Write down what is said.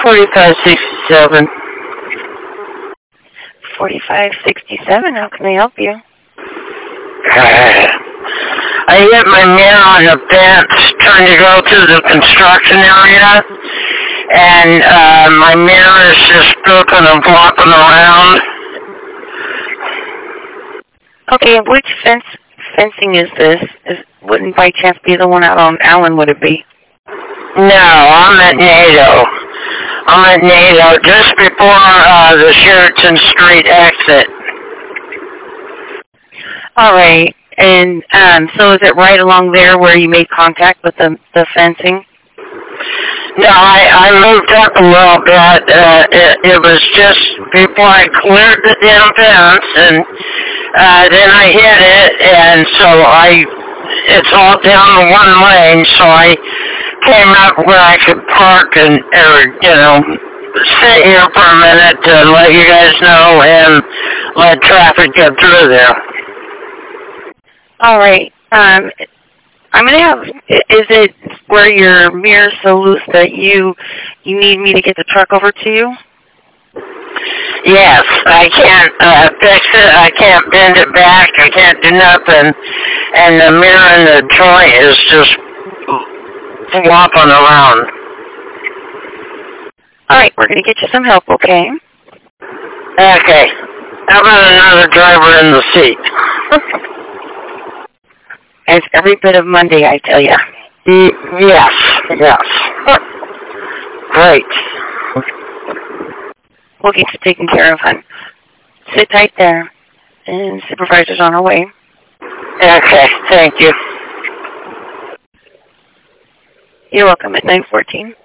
4567. 4567, how can I help you? I hit my mirror on the fence trying to go to the construction area, and my mirror is just broken and flopping around. Okay, which fencing is this? Wouldn't by chance be the one out on Allen, would it be? No, I'm at NATO. I'm at NATO just before the Sheraton Street exit. All right, and so is it right along there where you made contact with the fencing? No, I moved up a little bit. It was just before I cleared the damn fence, and then I hit it, and so it's all down the one lane, so I came up where I could park and, sit here for a minute to let you guys know and let traffic get through there. All right. I'm going to have, is it where your mirror's so loose that you need me to get the truck over to you? Yes, I can't fix it. I can't bend it back. I can't do nothing. And the mirror in the joint is just flopping around. All right, we're going to get you some help, okay? Okay. How about another driver in the seat? It's every bit of Monday, I tell you. Yes. Great. We'll get you taken care of, hon. Sit tight there, and supervisor's on her way. Okay, thank you. You're welcome at 914.